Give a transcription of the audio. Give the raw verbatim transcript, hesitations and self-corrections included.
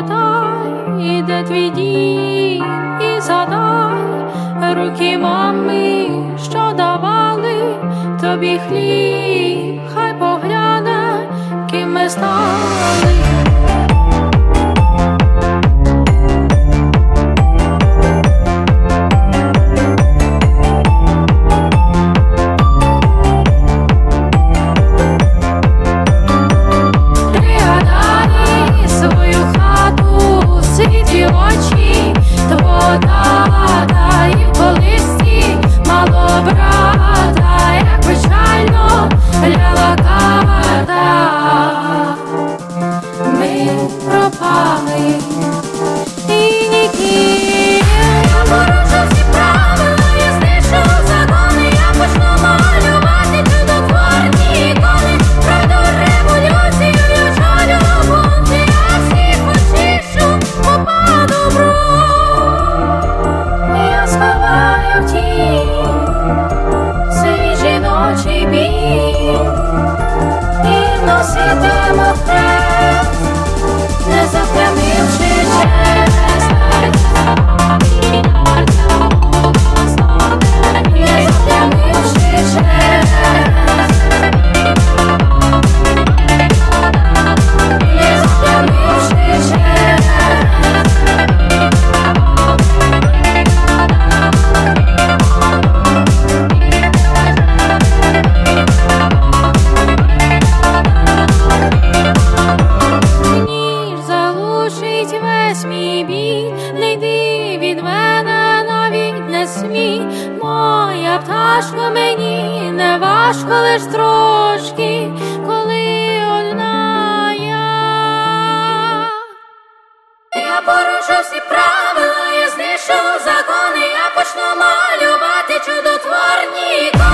пам'ятай, де твій дім, і згадай руки мами, що давали тобі хліб, хай погляне, ким ми стали. Світлі очі твого тата, і в колисці мало брата, як печально ляла карта. Ми пропали і ніким. Я порушив всі правила, я знищу закони, я почну малювати чудотворні ікони. Пройду революцію, я чолю бунти, я всіх очищу. Я сховаю в тінь свій жіночий біль і носитиму хрест, не заплямивши честь, не заплямивши честь, не заплямивши честь. Весь мій біль, не йди від мене, навіть не смій. Моя пташко, мені не важко, лиш трошки, коли одна я. Я порушу всі правила, я знищу закони, я почну малювати чудотворні ікони.